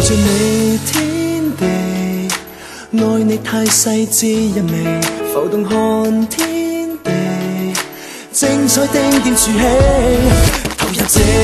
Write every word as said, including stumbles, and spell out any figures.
着你天地，愛你太細緻一味，浮動看天地，精彩丁點儲起，投入這